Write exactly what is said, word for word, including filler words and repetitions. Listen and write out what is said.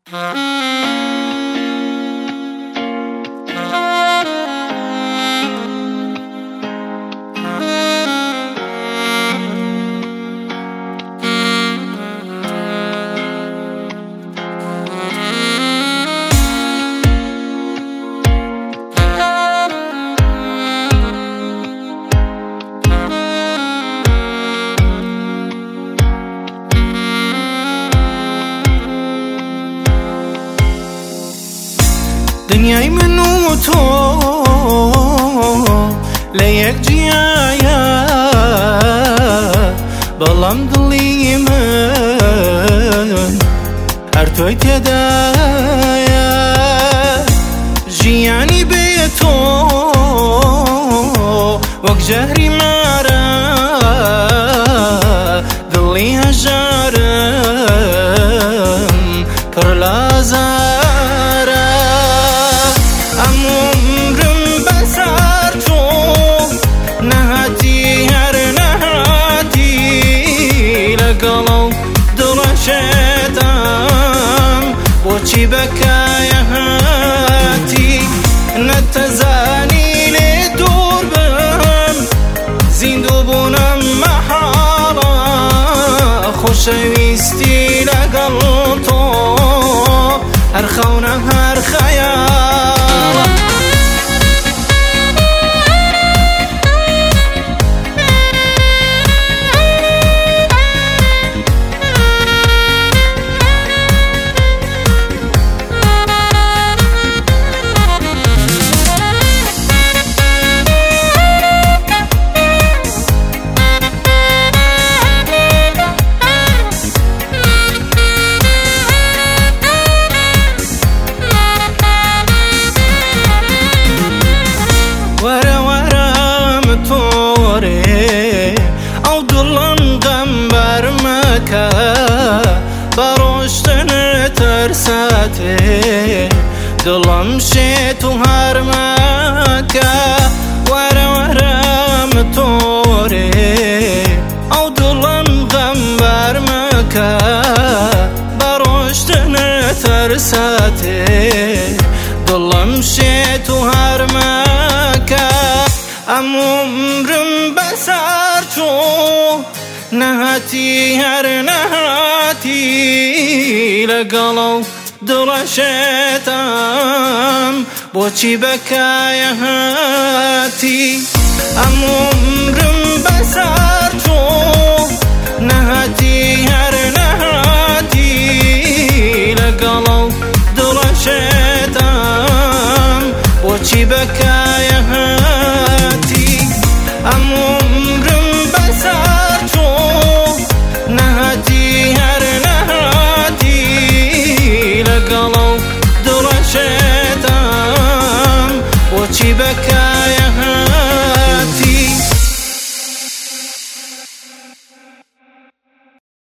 دنیای من و تو لیک جیایا بلام دلی من هر توی تدایا جیانی به تو وک جهری مارا دلی هجارم پر لازارا بوچی بکای هاتی نتزانی لدور بم زندو بونم محالا خوشویستی لگل تو هر خونه هر خیال باروشتن ترساته دلم شیت و هرمکه ورا ورا متوره او دلم غم برمکه باروشتن ترساته دلم شیت و هرمکه ام عمرم بسر تو نهاتی هر نهاتی لگلو دلشتم بوچی بکای هاتی ام عمرم بسر تو نهاتی هر نهاتی لگلو دلشتم بوچی بکای هاتی ام عمرم بسر تو نهاتی هر نهاتی لگلو دلشتم بوچی بکای